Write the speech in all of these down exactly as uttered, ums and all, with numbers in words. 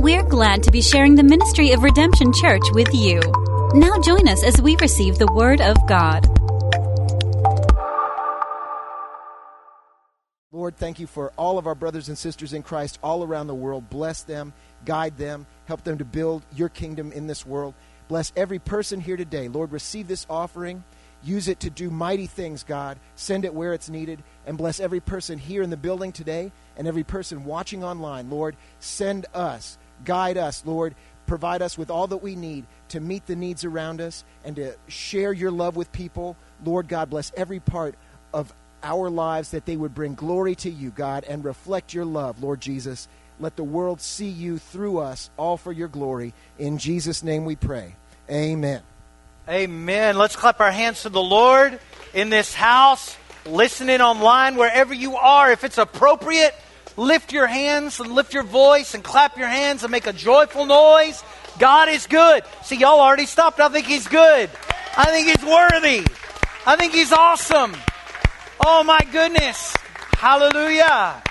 We're glad to be sharing the ministry of Redemption Church with you. Now join us as we receive the Word of God. Lord, thank you for all of our brothers and sisters in Christ all around the world. Bless them, guide them, help them to build your kingdom in this world. Bless every person here today. Lord, receive this offering. Use it to do mighty things, God. Send it where it's needed. And bless every person here in the building today and every person watching online. Lord, send us, guide us, Lord. Provide us with all that we need to meet the needs around us and to share your love with people. Lord God, bless every part of our lives that they would bring glory to you, God, and reflect your love, Lord Jesus. Let the world see you through us, all for your glory. In Jesus' name we pray. Amen. Amen. Let's clap our hands to the Lord in this house, listening online, wherever you are. If it's appropriate, lift your hands and lift your voice and clap your hands and make a joyful noise. God is good. See, y'all already stopped. I think He's good. I think He's worthy. I think He's awesome. Oh, my goodness. Hallelujah.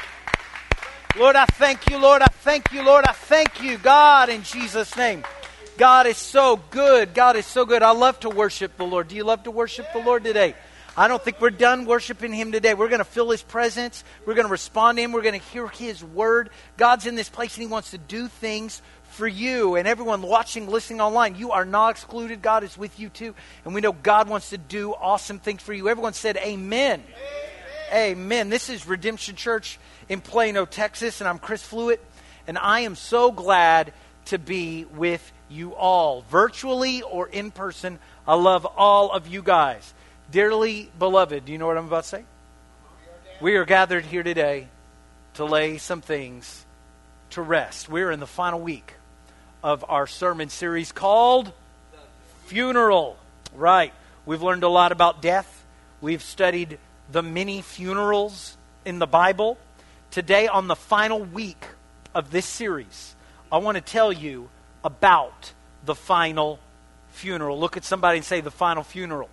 Lord, I thank you, Lord. I thank you, Lord. I thank you, God, in Jesus' name. God is so good. God is so good. I love to worship the Lord. Do you love to worship the Lord today? I don't think we're done worshiping Him today. We're going to feel His presence. We're going to respond to Him. We're going to hear His word. God's in this place and He wants to do things for you. And everyone watching, listening online, you are not excluded. God is with you too. And we know God wants to do awesome things for you. Everyone said amen. Amen. Amen. This is Redemption Church in Plano, Texas. And I'm Chris Fluitt. And I am so glad to be with you all, virtually or in person. I love all of you guys. Dearly beloved, do you know what I'm about to say? We are gathered here today to lay some things to rest. We're in the final week of our sermon series called Funeral. Right. We've learned a lot about death. We've studied the many funerals in the Bible. Today, on the final week of this series, I want to tell you about the final funeral. Look at somebody and say, the final funeral.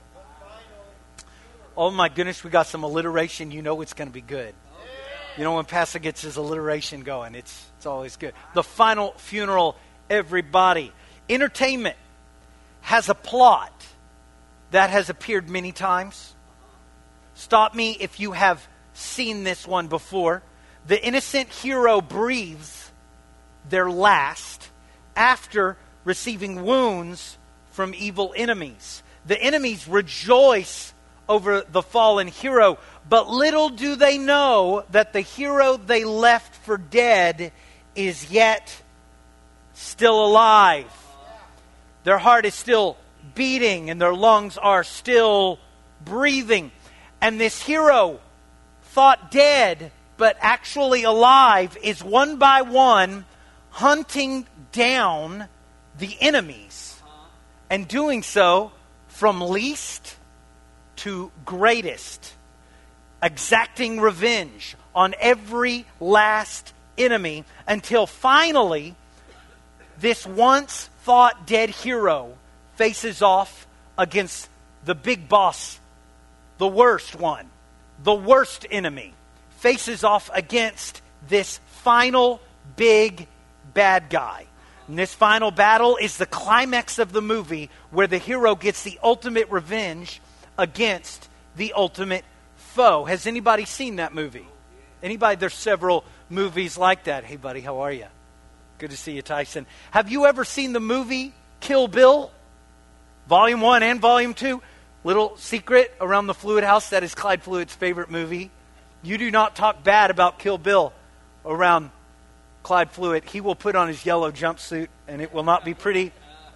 Oh my goodness, we got some alliteration. You know it's going to be good. You know when Pastor gets his alliteration going, it's it's always good. The final funeral, everybody. Entertainment has a plot that has appeared many times. Stop me if you have seen this one before. The innocent hero breathes their last after receiving wounds from evil enemies. The enemies rejoice over the fallen hero, but little do they know that the hero they left for dead is yet still alive. Their heart is still beating and their lungs are still breathing. And this hero, thought dead but actually alive, is one by one hunting down the enemies, and doing so from least to greatest, exacting revenge on every last enemy, until finally this once thought dead hero faces off against the big boss, the worst one, the worst enemy, faces off against this final big bad guy. And this final battle is the climax of the movie, where the hero gets the ultimate revenge against the ultimate foe. Has anybody seen that movie? Anybody? There's several movies like that. Hey buddy, how are you? Good to see you, Tyson. Have you ever seen the movie Kill Bill? Volume one and volume two. Little secret around the Fluitt house, that is Clyde Fluitt's favorite movie. You do not talk bad about Kill Bill around Clyde Fluitt. He will put on his yellow jumpsuit and it will not be pretty.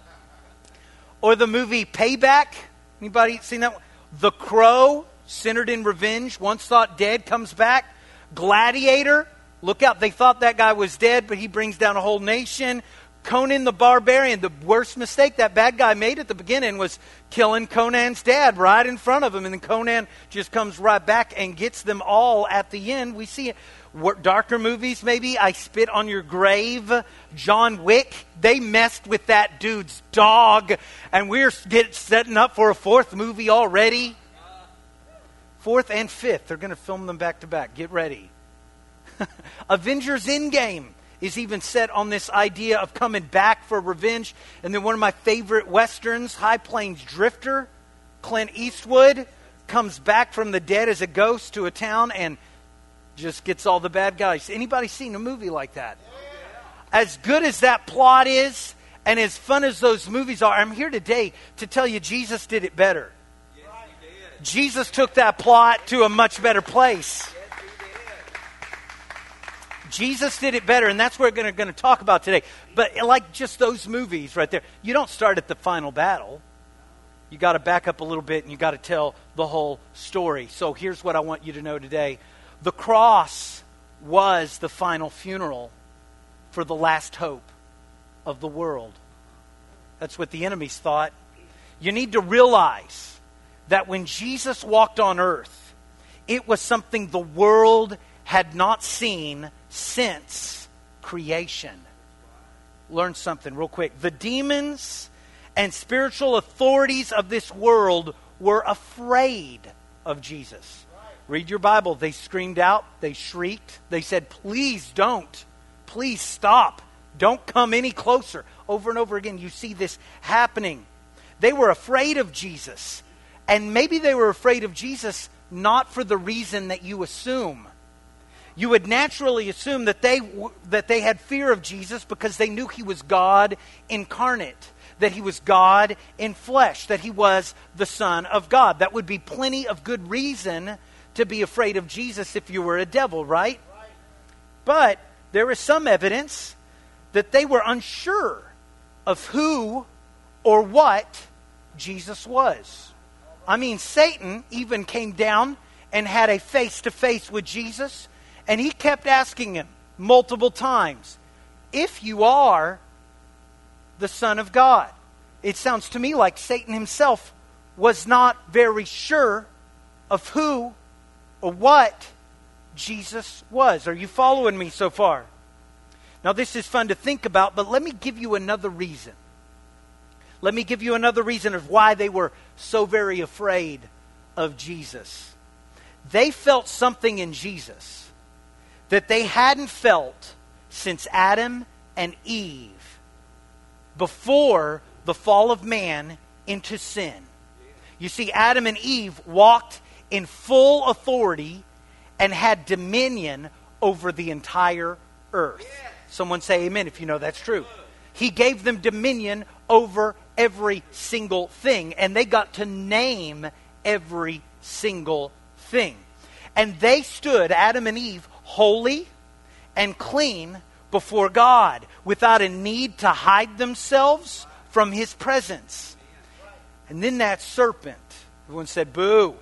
Or the movie Payback. Anybody seen that one? The Crow, centered in revenge, once thought dead, comes back. Gladiator, look out, they thought that guy was dead, but he brings down a whole nation. Conan the Barbarian, the worst mistake that bad guy made at the beginning was killing Conan's dad right in front of him. And then Conan just comes right back and gets them all at the end. We see it. Darker movies, maybe. I Spit on Your Grave. John Wick. They messed with that dude's dog. And we're get, setting up for a fourth movie already. Fourth and fifth. They're going to film them back to back. Get ready. Avengers Endgame is even set on this idea of coming back for revenge. And then one of my favorite Westerns, High Plains Drifter, Clint Eastwood, comes back from the dead as a ghost to a town and just gets all the bad guys. Anybody seen a movie like that? As good as that plot is, and as fun as those movies are, I'm here today to tell you Jesus did it better. Jesus took that plot to a much better place. Jesus did it better, and that's what we're going to talk about today. But like just those movies right there, you don't start at the final battle. You got to back up a little bit, and you got to tell the whole story. So here's what I want you to know today. The cross was the final funeral for the last hope of the world. That's what the enemies thought. You need to realize that when Jesus walked on earth, it was something the world had not seen since creation. Learn something real quick. The demons and spiritual authorities of this world were afraid of Jesus. Read your Bible. They screamed out. They shrieked. They said, please don't. Please stop. Don't come any closer. Over and over again, you see this happening. They were afraid of Jesus. And maybe they were afraid of Jesus not for the reason that you assume. You would naturally assume that they that they had fear of Jesus because they knew he was God incarnate, that he was God in flesh, that he was the Son of God. That would be plenty of good reason to be afraid of Jesus if you were a devil, right? Right. But there is some evidence that they were unsure of who or what Jesus was. I mean, Satan even came down and had a face-to-face with Jesus, and he kept asking him multiple times, if you are the Son of God. It sounds to me like Satan himself was not very sure of who or what Jesus was. Are you following me so far? Now, this is fun to think about, but let me give you another reason. Let me give you another reason of why they were so very afraid of Jesus. They felt something in Jesus that they hadn't felt since Adam and Eve, before the fall of man into sin. You see, Adam and Eve walked in full authority and had dominion over the entire earth. Someone say amen if you know that's true. He gave them dominion over every single thing, and they got to name every single thing. And they stood, Adam and Eve, holy and clean before God, without a need to hide themselves from his presence. And then that serpent, everyone said, boo.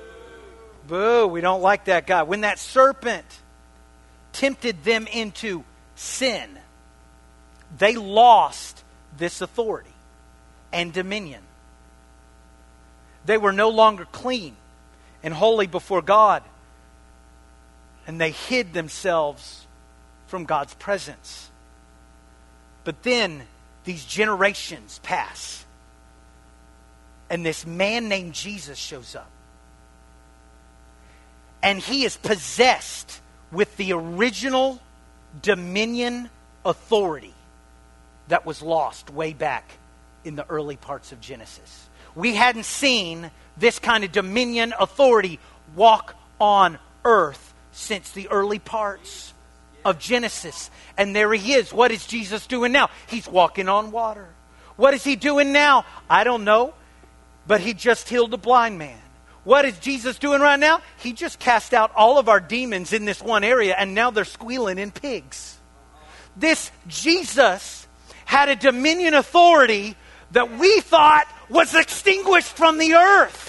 Boo, we don't like that guy. When that serpent tempted them into sin, they lost this authority and dominion. They were no longer clean and holy before God, and they hid themselves from God's presence. But then these generations pass, and this man named Jesus shows up. And he is possessed with the original dominion authority that was lost way back in the early parts of Genesis. We hadn't seen this kind of dominion authority walk on earth since the early parts of Genesis. And there he is. What is Jesus doing now? He's walking on water. What is he doing now? I don't know. But he just healed a blind man. What is Jesus doing right now? He just cast out all of our demons in this one area, and now they're squealing in pigs. This Jesus had a dominion authority that we thought was extinguished from the earth.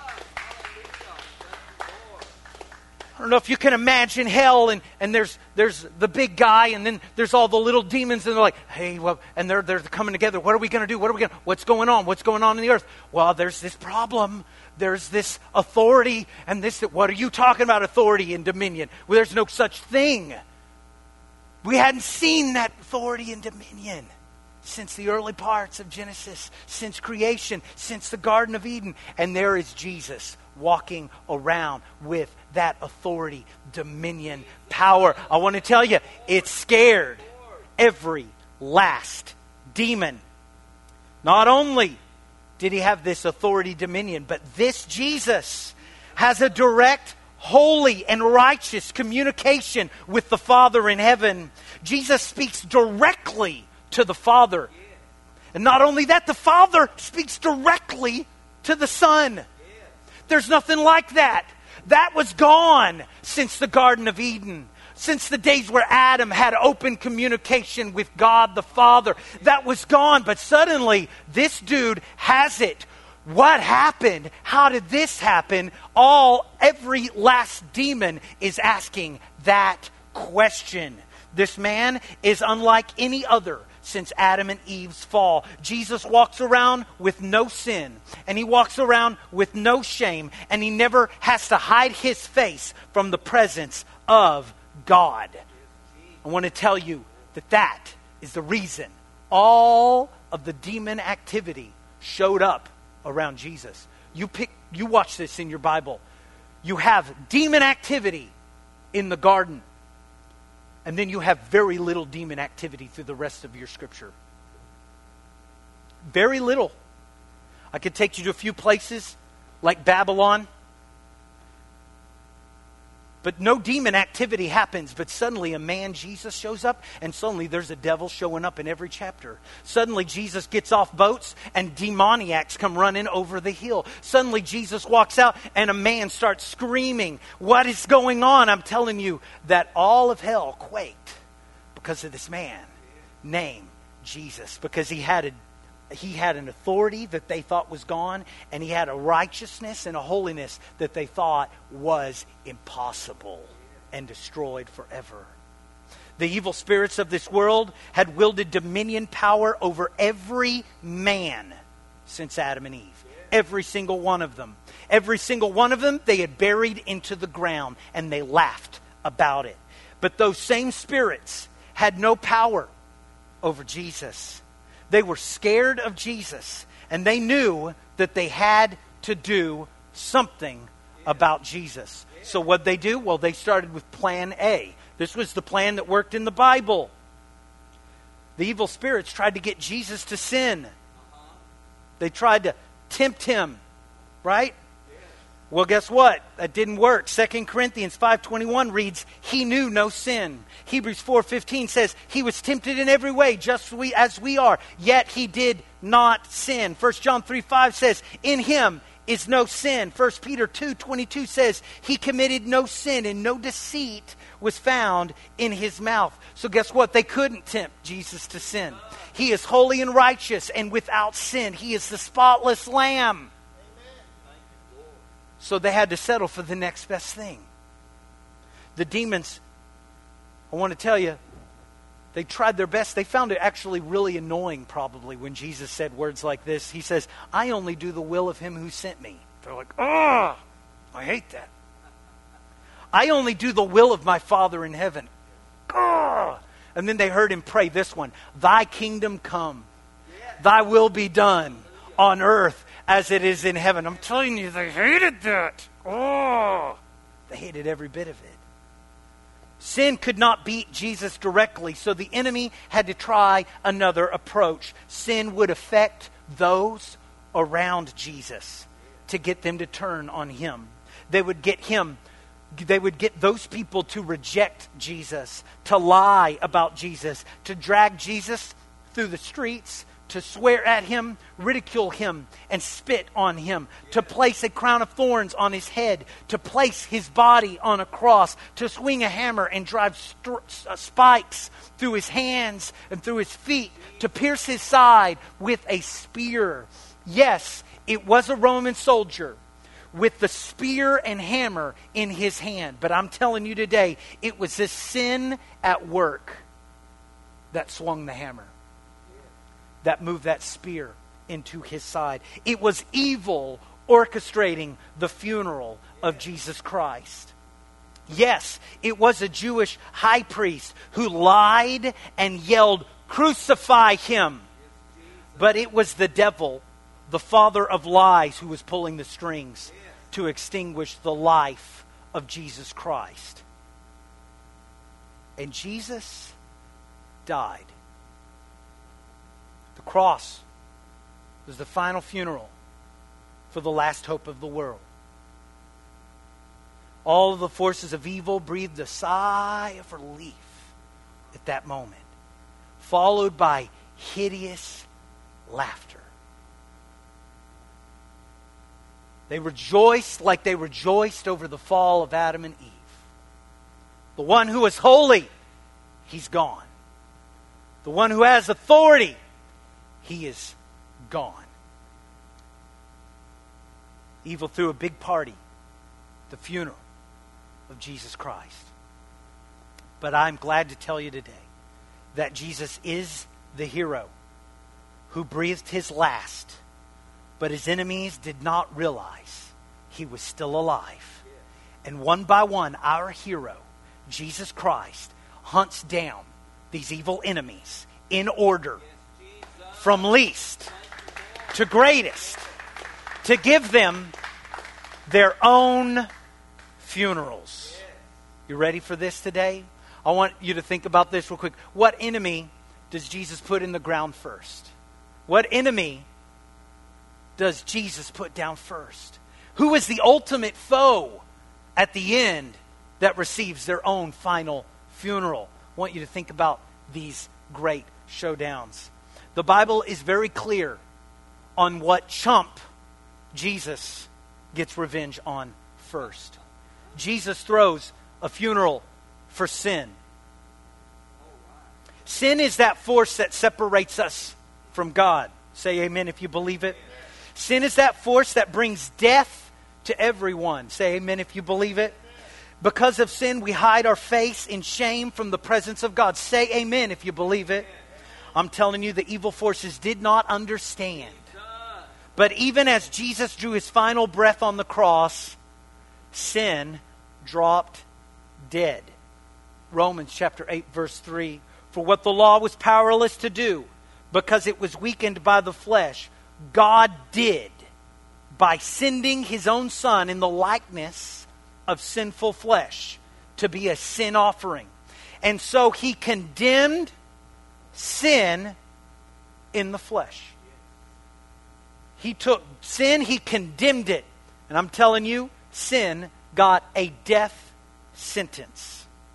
I don't know if you can imagine hell, and, and there's there's the big guy, and then there's all the little demons, and they're like, hey, well, and they're they're coming together. What are we going to do? What are we going? What's going on? What's going on in the earth? Well, there's this problem. There's this authority, and this. What are you talking about? Authority and dominion? Well, there's no such thing. We hadn't seen that authority and dominion since the early parts of Genesis, since creation, since the Garden of Eden, and there is Jesus walking around with that authority, dominion, power. I want to tell you, it's scared. every last demon. Not only did he have this authority, dominion, but this Jesus has a direct, holy, and righteous communication with the Father in heaven. Jesus speaks directly to the Father. And not only that, the Father speaks directly to the Son. There's nothing like that. That was gone since the Garden of Eden. Since the days where Adam had open communication with God the Father. That was gone, but suddenly this dude has it. What happened? How did this happen? All, every last demon is asking that question. This man is unlike any other since Adam and Eve's fall. Jesus walks around with no sin, and he walks around with no shame, and he never has to hide his face from the presence of God. I want to tell you that that is the reason all of the demon activity showed up around Jesus. You pick, you watch this in your Bible. You have demon activity in the garden, and then you have very little demon activity through the rest of your scripture. Very little. I could take you to a few places like Babylon. But no demon activity happens, but suddenly a man, Jesus, shows up, and suddenly there's a devil showing up in every chapter. Suddenly Jesus gets off boats, and demoniacs come running over the hill. Suddenly Jesus walks out, and a man starts screaming. What is going on? I'm telling you that all of hell quaked because of this man named Jesus, because he had a He had an authority that they thought was gone, and he had a righteousness and a holiness that they thought was impossible and destroyed forever. The evil spirits of this world had wielded dominion power over every man since Adam and Eve. Every single one of them. Every single one of them they had buried into the ground, and they laughed about it. But those same spirits had no power over Jesus. They were scared of Jesus, and they knew that they had to do something about Jesus. So what'd they do? Well, they started with plan A. This was the plan that worked in the Bible. The evil spirits tried to get Jesus to sin. They tried to tempt him, right? Well, guess what? That didn't work. Second Corinthians five twenty-one reads, he knew no sin. Hebrews four fifteen says, he was tempted in every way, just we, as we are, yet he did not sin. First John three five says, in him is no sin. First Peter two twenty-two says, he committed no sin, and no deceit was found in his mouth. So guess what? They couldn't tempt Jesus to sin. He is holy and righteous and without sin. He is the spotless lamb. So they had to settle for the next best thing. The demons, I want to tell you, they tried their best. They found it actually really annoying probably when Jesus said words like this. He says, I only do the will of him who sent me. They're like, oh, I hate that. I only do the will of my Father in heaven. Oh. And then they heard him pray this one, thy kingdom come, thy will be done on earth as it is in heaven. I'm telling you, they hated that. Oh, they hated every bit of it. Sin could not beat Jesus directly, so the enemy had to try another approach. Sin would affect those around Jesus to get them to turn on him. They would get him, they would get those people to reject Jesus, to lie about Jesus, to drag Jesus through the streets, to swear at him, ridicule him, and spit on him, to place a crown of thorns on his head, to place his body on a cross, to swing a hammer and drive st- uh, spikes through his hands and through his feet, to pierce his side with a spear. Yes, it was a Roman soldier with the spear and hammer in his hand. But I'm telling you today, it was this sin at work that swung the hammer, that moved that spear into his side. It was evil orchestrating the funeral of Jesus Christ. Yes, it was a Jewish high priest who lied and yelled, crucify him. But it was the devil, the father of lies, who was pulling the strings to extinguish the life of Jesus Christ. And Jesus died. The cross was the final funeral for the last hope of the world. All of the forces of evil breathed a sigh of relief at that moment, followed by hideous laughter. They rejoiced like they rejoiced over the fall of Adam and Eve. The one who is holy, he's gone. The one who has authority, he is gone. Evil threw a big party, the funeral of Jesus Christ. But I'm glad to tell you today that Jesus is the hero who breathed his last, but his enemies did not realize he was still alive. And one by one, our hero, Jesus Christ, hunts down these evil enemies in order from least to greatest to give them their own funerals. You ready for this today? I want you to think about this real quick. What enemy does Jesus put in the ground first? What enemy does Jesus put down first? Who is the ultimate foe at the end that receives their own final funeral? I want you to think about these great showdowns. The Bible is very clear on what chump Jesus gets revenge on first. Jesus throws a funeral for sin. Sin is that force that separates us from God. Say amen if you believe it. Sin is that force that brings death to everyone. Say amen if you believe it. Because of sin, we hide our face in shame from the presence of God. Say amen if you believe it. I'm telling you, the evil forces did not understand. But even as Jesus drew his final breath on the cross, sin dropped dead. Romans chapter eight, verse three. For what the law was powerless to do, because it was weakened by the flesh, God did by sending his own Son in the likeness of sinful flesh to be a sin offering. And so he condemned sin in the flesh. He took sin, he condemned it. And I'm telling you, sin got a death sentence.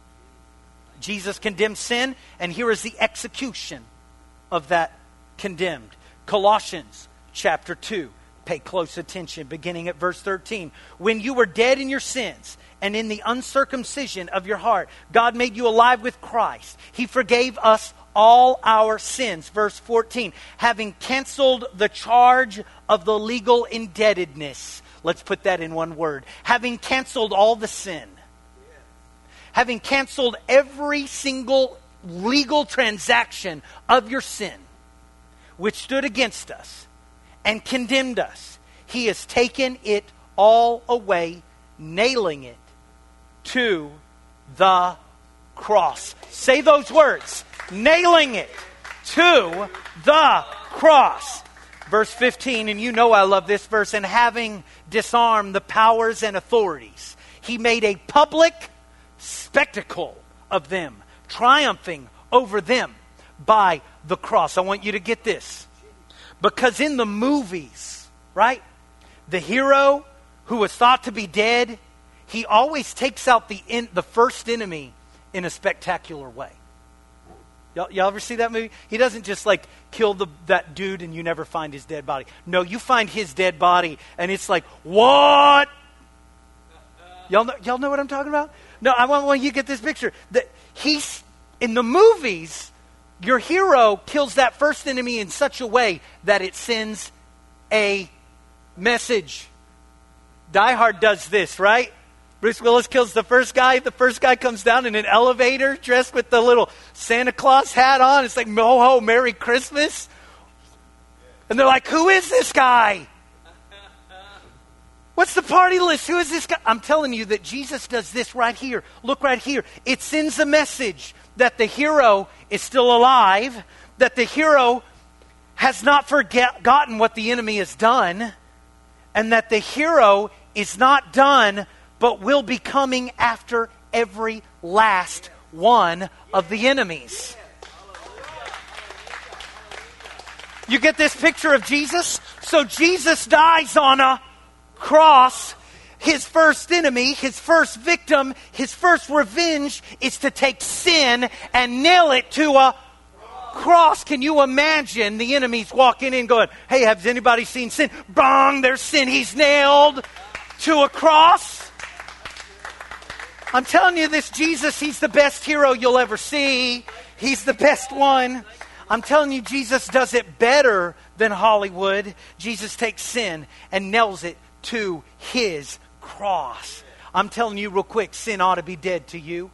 Jesus condemned sin, and here is the execution of that condemned. Colossians chapter two. Pay close attention, beginning at verse thirteen. When you were dead in your sins and in the uncircumcision of your heart, God made you alive with Christ. He forgave us all our sins. Verse fourteen. Having canceled the charge of the legal indebtedness. Let's put that in one word. Having canceled all the sin. Having canceled every single legal transaction of your sin, which stood against us and condemned us, he has taken it all away, nailing it to the cross. Say those words. Nailing it to the cross. Verse fifteen, and you know I love this verse. And having disarmed the powers and authorities, he made a public spectacle of them, triumphing over them by the cross. I want you to get this. Because in the movies, right, the hero who was thought to be dead, he always takes out the in, the first enemy in a spectacular way. Y'all, y'all ever see that movie? He doesn't just like kill the, that dude and you never find his dead body. No, you find his dead body and it's like, what? Y'all know, y'all know what I'm talking about? No, I want, want you to get this picture. That he's in the movies, your hero kills that first enemy in such a way that it sends a message. Die Hard does this, right? Bruce Willis kills the first guy. The first guy comes down in an elevator dressed with the little Santa Claus hat on. It's like, ho ho, Merry Christmas. And they're like, who is this guy? What's the party list? Who is this guy? I'm telling you that Jesus does this right here. Look right here. It sends a message that the hero is still alive, that the hero has not forgotten what the enemy has done, and that the hero is not done, but will be coming after every last one of the enemies. You get this picture of Jesus? So Jesus dies on a cross. His first enemy, his first victim, his first revenge is to take sin and nail it to a cross. Can you imagine the enemies walking in going, hey, has anybody seen sin? Bang, there's sin. He's nailed to a cross. I'm telling you, this Jesus, he's the best hero you'll ever see. He's the best one. I'm telling you, Jesus does it better than Hollywood. Jesus takes sin and nails it to his cross. I'm telling you real quick, sin ought to be dead to you.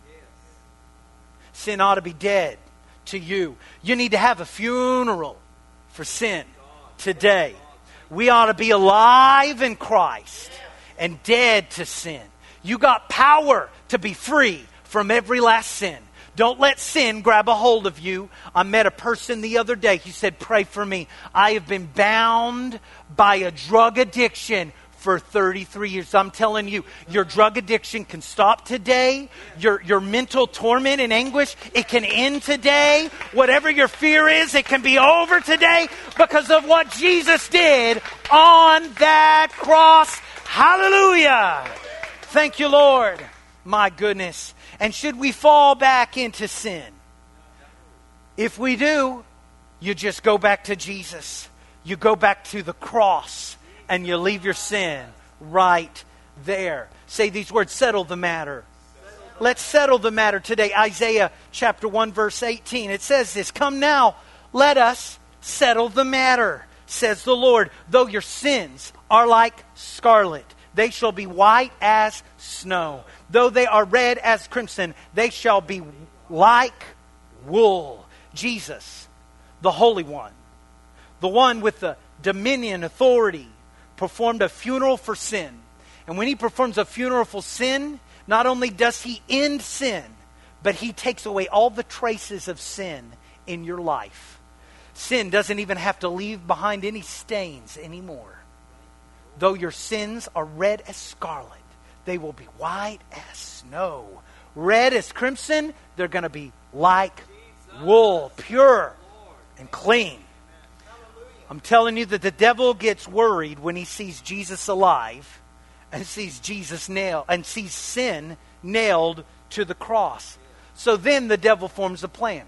Sin ought to be dead to you. You need to have a funeral for sin today. We ought to be alive in Christ and dead to sin. You got power to be free from every last sin. Don't let sin grab a hold of you. I met a person the other day. He said, pray for me. I have been bound by a drug addiction for thirty-three years. I'm telling you, your drug addiction can stop today. Your, your mental torment and anguish, it can end today. Whatever your fear is, it can be over today because of what Jesus did on that cross. Hallelujah. Thank you, Lord. My goodness. And should we fall back into sin? If we do, you just go back to Jesus. You go back to the cross and you leave your sin right there. Say these words, settle the matter. Let's settle the matter today. Isaiah chapter one verse eighteen. It says this, come now, let us settle the matter, says the Lord. Though your sins are like scarlet, they shall be white as snow. Though they are red as crimson, they shall be like wool. Jesus, the Holy One, the one with the dominion, authority, performed a funeral for sin. And when he performs a funeral for sin, not only does he end sin, but he takes away all the traces of sin in your life. Sin doesn't even have to leave behind any stains anymore. Though your sins are red as scarlet, they will be white as snow. Red as crimson, they're going to be like wool, pure and clean. I'm telling you that the devil gets worried when he sees Jesus alive and sees Jesus nailed and sees sin nailed to the cross. So then the devil forms a plan.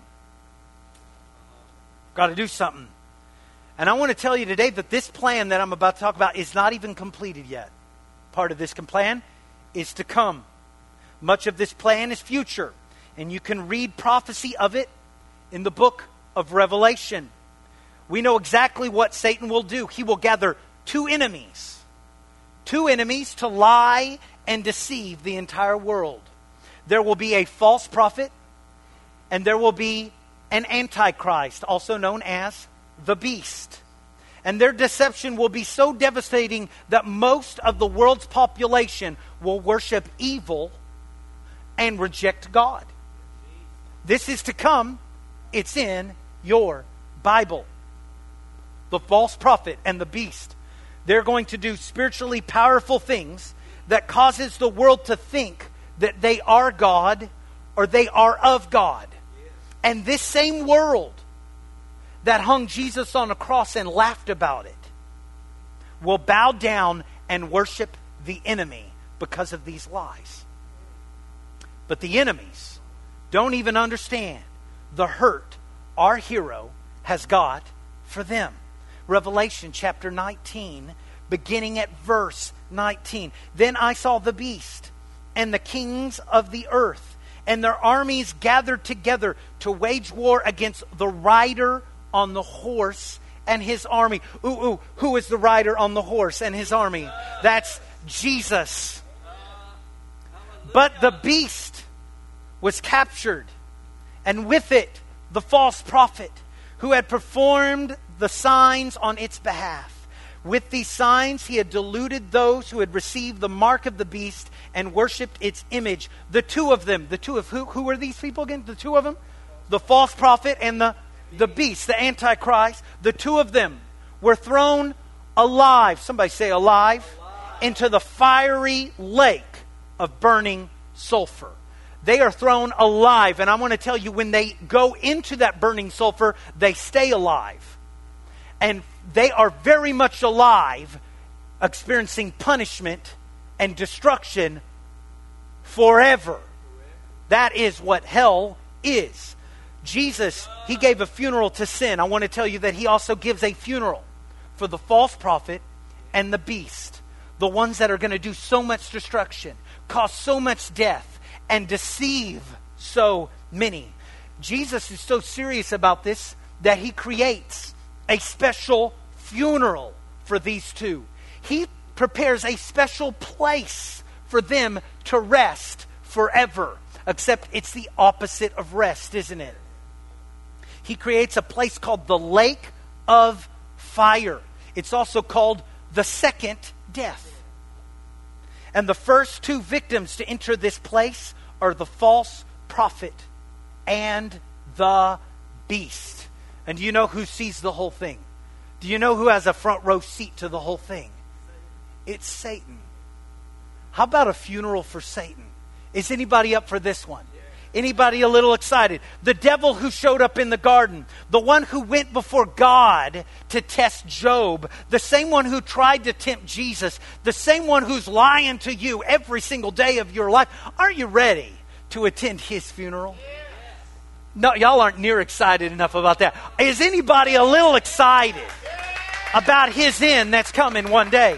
Got to do something. And I want to tell you today that this plan that I'm about to talk about is not even completed yet. Part of this plan is to come. Much of this plan is future. And you can read prophecy of it in the book of Revelation. We know exactly what Satan will do. He will gather two enemies. Two enemies to lie and deceive the entire world. There will be a false prophet and there will be an antichrist, also known as the beast. And their deception will be so devastating that most of the world's population will worship evil and reject God. This is to come. It's in your Bible. The false prophet and the beast. They're going to do spiritually powerful things that causes the world to think that they are God or they are of God. And this same world that hung Jesus on a cross and laughed about it will bow down and worship the enemy because of these lies. But the enemies don't even understand the hurt our hero has got for them. Revelation chapter nineteen, beginning at verse nineteen. Then I saw the beast and the kings of the earth and their armies gathered together to wage war against the rider on the horse and his army. Ooh, ooh, who is the rider on the horse and his army? That's Jesus. But the beast was captured, and with it the false prophet who had performed the signs on its behalf. With these signs he had deluded those who had received the mark of the beast and worshipped its image. The two of them, the two of who? Who were these people again? The two of them? The false prophet and the The beast, the Antichrist, the two of them were thrown alive, somebody say alive, alive, into the fiery lake of burning sulfur. They are thrown alive. And I want to tell you, when they go into that burning sulfur, they stay alive. and they are very much alive, experiencing punishment and destruction forever. That is what hell is. Jesus, he gave a funeral to sin. I want to tell you that he also gives a funeral for the false prophet and the beast. The ones that are going to do so much destruction, cause so much death, and deceive so many. Jesus is so serious about this that he creates a special funeral for these two. He prepares a special place for them to rest forever. Except it's the opposite of rest, isn't it? He creates a place called the lake of fire. It's also called the second death. And the first two victims to enter this place are the false prophet and the beast. And do you know who sees the whole thing? Do you know who has a front row seat to the whole thing? It's Satan. How about a funeral for Satan? Is anybody up for this one? Anybody a little excited? The devil who showed up in the garden, the one who went before God to test Job, the same one who tried to tempt Jesus, the same one who's lying to you every single day of your life. Are you ready to attend his funeral? No, y'all aren't near excited enough about that. Is anybody a little excited about his end that's coming one day?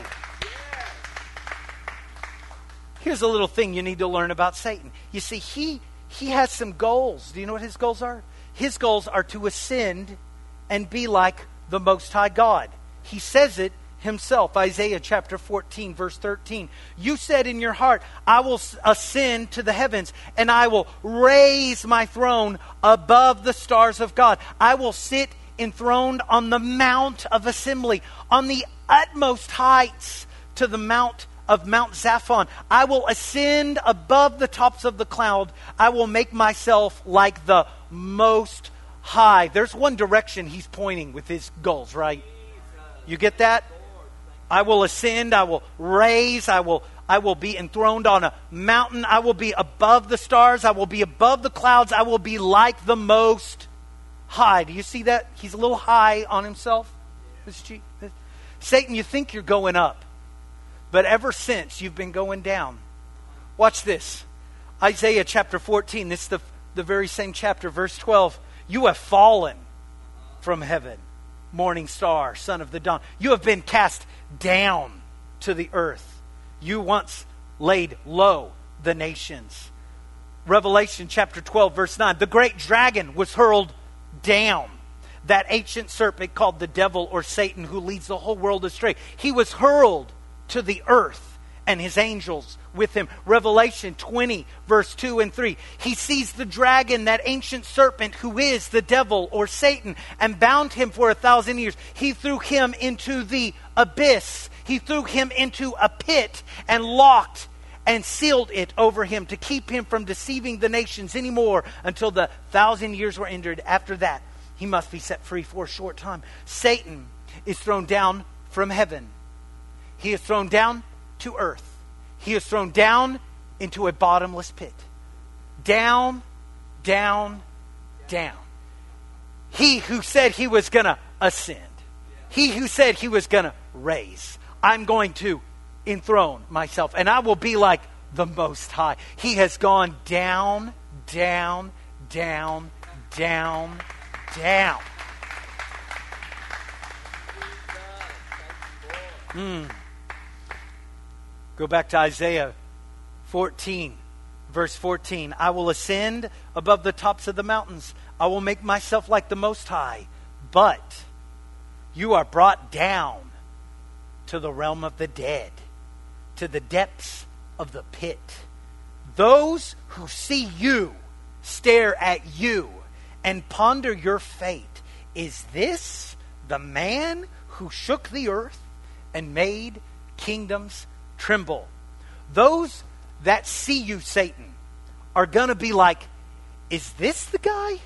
Here's a little thing you need to learn about Satan. You see, he he has some goals. Do you know what his goals are? His goals are to ascend and be like the Most High God. He says it himself. Isaiah chapter fourteen, verse thirteen. You said in your heart, I will ascend to the heavens, and I will raise my throne above the stars of God. I will sit enthroned on the mount of assembly, on the utmost heights to the mount of Mount Zaphon. I will ascend above the tops of the cloud. I will make myself like the Most High. There's one direction he's pointing with his goals, right? You get that? I will ascend, I will raise, I will I will be enthroned on a mountain, I will be above the stars, I will be above the clouds, I will be like the Most High. Do you see that? He's a little high on himself. This G- this. Satan, you think you're going up, but ever since you've been going down. Watch this. Isaiah chapter fourteen, this is the, the very same chapter, verse twelve. You have fallen from heaven, morning star, son of the dawn. You have been cast down to the earth. You once laid low the nations. Revelation chapter twelve, verse nine. The great dragon was hurled down. That ancient serpent called the devil or Satan, who leads the whole world astray. He was hurled to the earth, and his angels with him. Revelation twenty, verse two and three. He seized the dragon, that ancient serpent who is the devil or Satan, and bound him for a thousand years. He threw him into the abyss. He threw him into a pit and locked and sealed it over him to keep him from deceiving the nations anymore until the thousand years were ended. After that, he must be set free for a short time. Satan is thrown down from heaven. He is thrown down to earth. He is thrown down into a bottomless pit. Down, down, down. He who said he was going to ascend. He who said he was going to raise. I'm going to enthrone myself, and I will be like the Most High. He has gone down, down, down, down, down. Mm. Go back to Isaiah fourteen, verse fourteen. I will ascend above the tops of the mountains. I will make myself like the Most High. But you are brought down to the realm of the dead, to the depths of the pit. Those who see you stare at you and ponder your fate. Is this the man who shook the earth and made kingdoms tremble? Those that see you, Satan, are going to be like, is this the guy?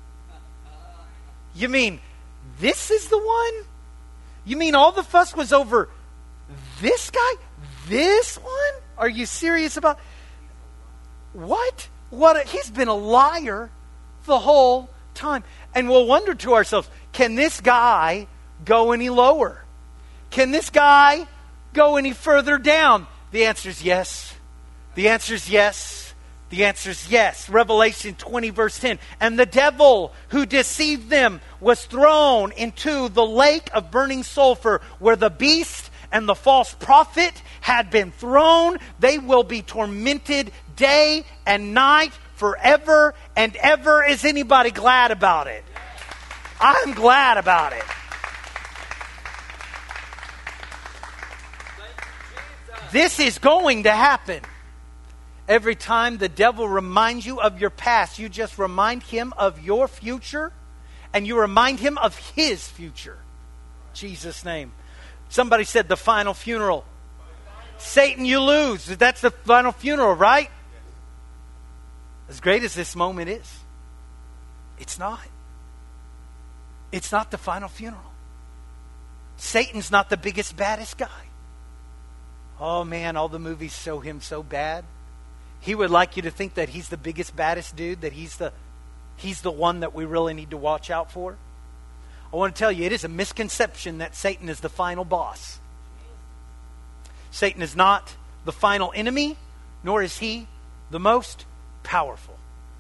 You mean this is the one? You mean all the fuss was over this guy? This one? Are you serious about what? What? A, he's been a liar the whole time. And we'll wonder to ourselves, can this guy go any lower? Can this guy go any further down? The answer is yes. The answer is yes. The answer is yes. Revelation twenty verse ten. And the devil who deceived them was thrown into the lake of burning sulfur, where the beast and the false prophet had been thrown. They will be tormented day and night forever and ever. Is anybody glad about it? I'm glad about it. This is going to happen. Every time the devil reminds you of your past, you just remind him of your future, and you remind him of his future. In Jesus' name. Somebody said the final funeral. Satan, you lose. That's the final funeral, right? As great as this moment is, it's not. It's not the final funeral. Satan's not the biggest, baddest guy. Oh man, all the movies show him so bad. He would like you to think that he's the biggest, baddest dude, that he's the he's the one that we really need to watch out for. I want to tell you, it is a misconception that Satan is the final boss. Satan is not the final enemy, nor is he the most powerful.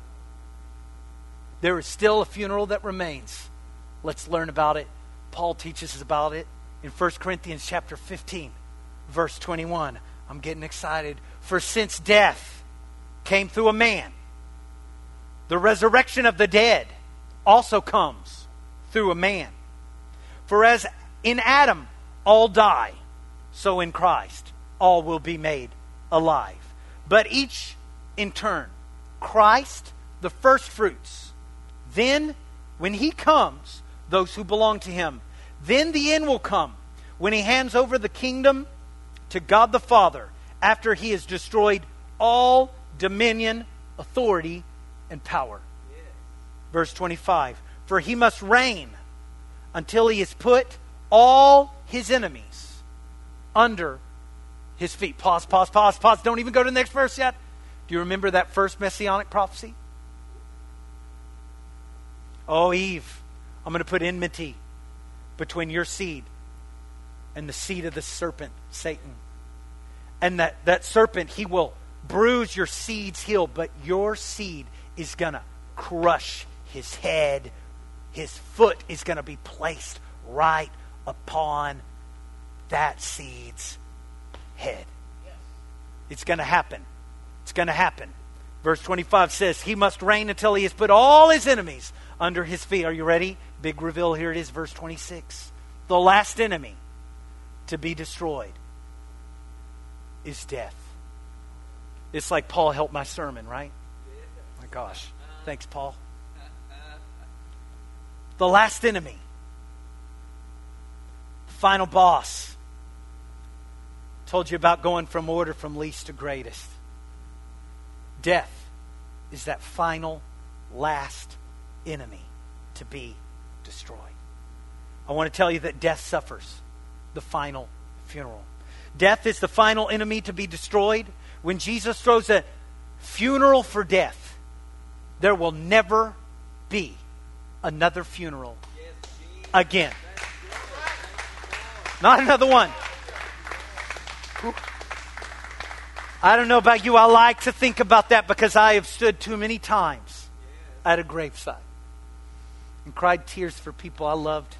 There is still a funeral that remains. Let's learn about it. Paul teaches us about it in First Corinthians chapter fifteen, verse twenty-one. I'm getting excited. For since death came through a man, the resurrection of the dead also comes through a man. For as in Adam all die, so in Christ all will be made alive. But each in turn. Christ, the first fruits. Then, when he comes, those who belong to him. Then the end will come, when he hands over the kingdom to God the Father, after he has destroyed all dominion, authority, and power. Yes. Verse twenty-five. For he must reign until he has put all his enemies under his feet. Pause, pause, pause, pause. Don't even go to the next verse yet. Do you remember that first messianic prophecy? Oh, Eve, I'm going to put enmity between your seed and the seed of the serpent, Satan. And that, that serpent, he will bruise your seed's heel, but your seed is going to crush his head. His foot is going to be placed right upon that seed's head. Yes. It's going to happen. It's going to happen. Verse twenty-five says, he must reign until he has put all his enemies under his feet. Are you ready? Big reveal. Here it is, verse twenty-six. The last enemy to be destroyed is death. It's like Paul helped my sermon, right? My gosh. Thanks, Paul. The last enemy. Final boss. Told you about going from order from least to greatest. Death is that final, last enemy to be destroyed. I want to tell you that death suffers the final funeral. Death is the final enemy to be destroyed. When Jesus throws a funeral for death, there will never be another funeral again. Not another one. I don't know about you. I like to think about that because I have stood too many times at a graveside and cried tears for people I loved.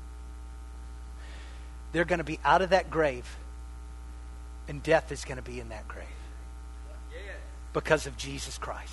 They're going to be out of that grave, and death is going to be in that grave because of Jesus Christ.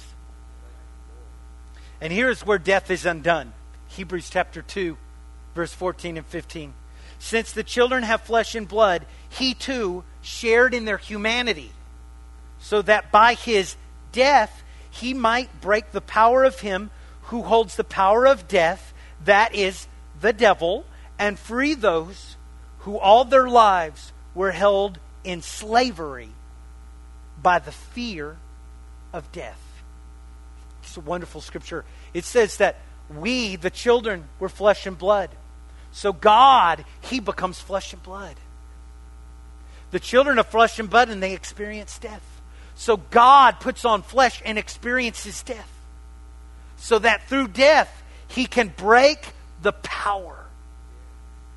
And here's where death is undone. Hebrews chapter two, verse fourteen and fifteen. Since the children have flesh and blood, he too shared in their humanity, so that by his death he might break the power of him who holds the power of death, that is, the devil, and free those who all their lives were held in slavery by the fear of death. It's a wonderful scripture. It says that we, the children, were flesh and blood. So God, he becomes flesh and blood. The children of flesh and blood, and they experience death. So God puts on flesh and experiences death. So that through death, he can break the power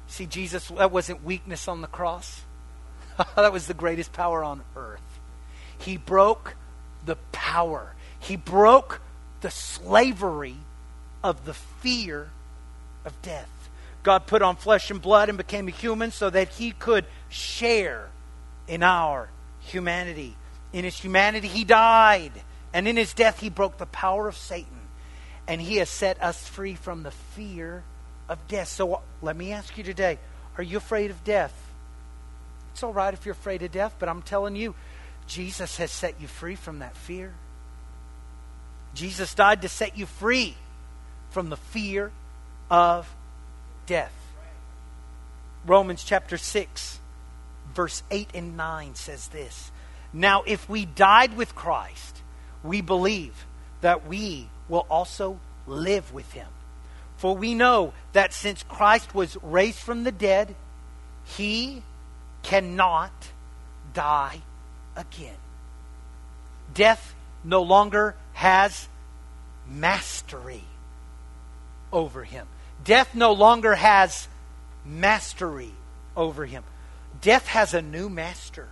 See, Jesus, that wasn't weakness on the cross. That was the greatest power on earth. He broke the power. He broke the slavery of the fear of death. God put on flesh and blood and became a human so that he could share in our humanity. In his humanity, he died. And in his death, he broke the power of Satan. And he has set us free from the fear of death. So let me ask you today, are you afraid of death? It's all right if you're afraid of death, but I'm telling you, Jesus has set you free from that fear. Jesus died to set you free from the fear of death. Romans chapter six, verse eight and nine says this. Now, if we died with Christ, we believe that we will also live with him. For we know that since Christ was raised from the dead, he cannot die again. Death no longer has mastery over him. Death no longer has mastery over him. Death has a new master.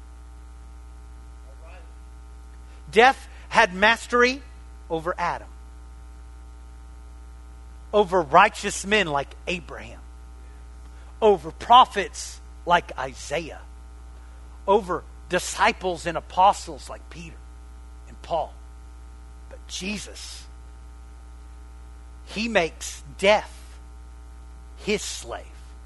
Death had mastery over Adam, over righteous men like Abraham, over prophets like Isaiah, over disciples and apostles like Peter and Paul. But Jesus, he makes death his slave.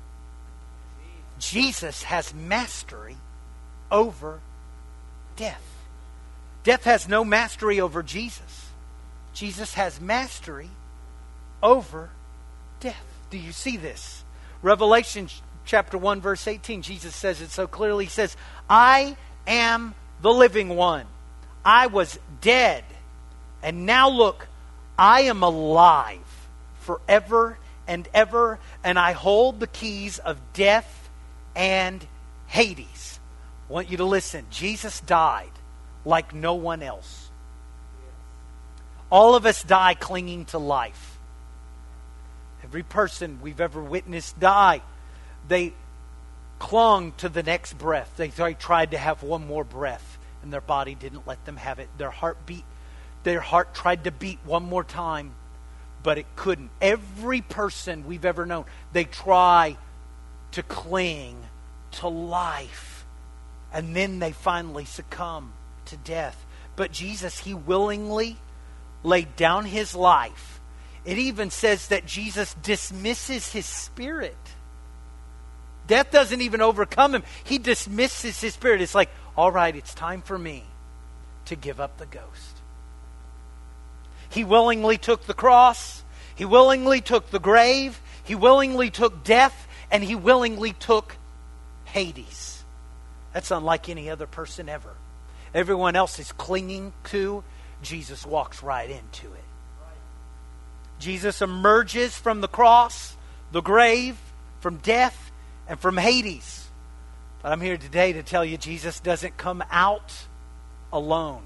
Jesus has mastery over death. Death has no mastery over Jesus. Jesus has mastery over death. Do you see this? Revelation chapter one, verse eighteen, Jesus says it so clearly. He says, I am the living one. I was dead, and now look, I am alive forever and ever, and I hold the keys of death and Hades. I want you to listen. Jesus died like no one else. All of us die clinging to life. Every person we've ever witnessed die, they clung to the next breath. They, they tried to have one more breath, and their body didn't let them have it. Their heart beat, their heart tried to beat one more time, but it couldn't. Every person we've ever known, they try to cling to life, and then they finally succumb to death. But Jesus, he willingly laid down his life. It even says that Jesus dismisses his spirit. Death doesn't even overcome him. He dismisses his spirit. It's like, all right, it's time for me to give up the ghost. He willingly took the cross. He willingly took the grave. He willingly took death. And he willingly took Hades. That's unlike any other person ever. Everyone else is clinging to. Jesus walks right into it. Jesus emerges from the cross, the grave, from death, and from Hades. But I'm here today to tell you Jesus doesn't come out alone.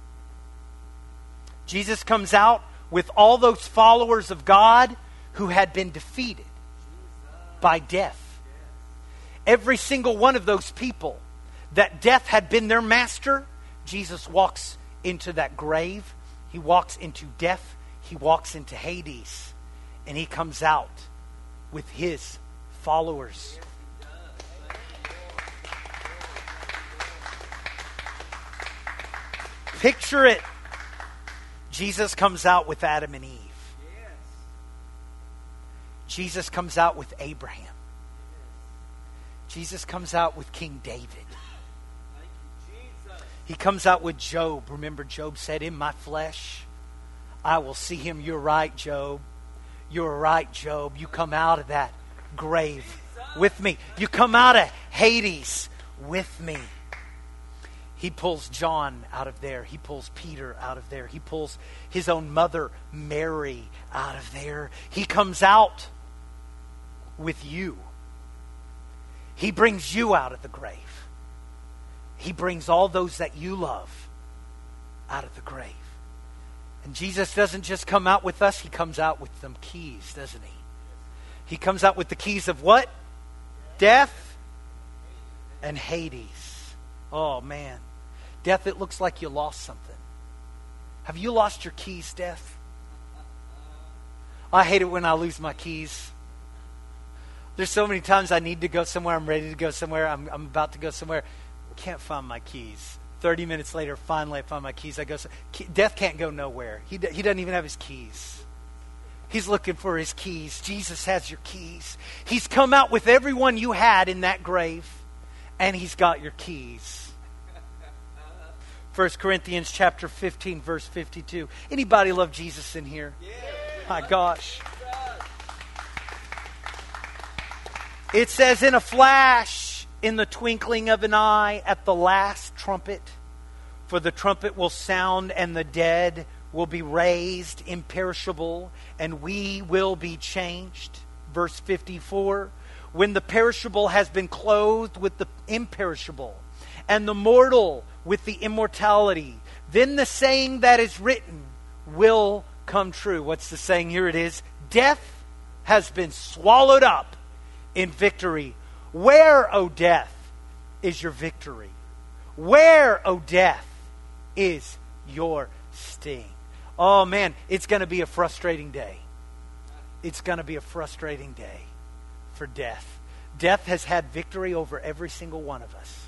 Jesus comes out with all those followers of God who had been defeated by death. Every single one of those people that death had been their master, Jesus walks into that grave. He walks into death. He walks into Hades. And he comes out with his followers. Picture it. Jesus comes out with Adam and Eve. Jesus comes out with Abraham. Jesus comes out with King David. He comes out with Job. Remember, Job said, in my flesh, I will see him. You're right, Job. You're right, Job. You come out of that grave with me. You come out of Hades with me. He pulls John out of there. He pulls Peter out of there. He pulls his own mother, Mary, out of there. He comes out with you. He brings you out of the grave. He brings all those that you love out of the grave. And Jesus doesn't just come out with us. He comes out with some keys, doesn't he? He comes out with the keys of what? Death and Hades. Oh, man. Death, it looks like you lost something. Have you lost your keys, Death? I hate it when I lose my keys. There's so many times I need to go somewhere. I'm ready to go somewhere. I'm, I'm about to go somewhere. Can't find my keys. thirty minutes later, finally I find my keys. I go, Death can't go nowhere. He, he doesn't even have his keys. He's looking for his keys. Jesus has your keys. He's come out with everyone you had in that grave, and he's got your keys. First Corinthians chapter fifteen, verse fifty-two. Anybody love Jesus in here? Yeah. My gosh. It says, in a flash, in the twinkling of an eye, at the last trumpet, for the trumpet will sound, and the dead will be raised imperishable, and we will be changed. Verse fifty-four, when the perishable has been clothed with the imperishable, and the mortal with the immortality, then the saying that is written will come true. What's the saying? Here it is. Death has been swallowed up in victory. Where, O death, is your victory? Where, O death, is your sting? Oh man, it's going to be a frustrating day. It's going to be a frustrating day for death. Death has had victory over every single one of us.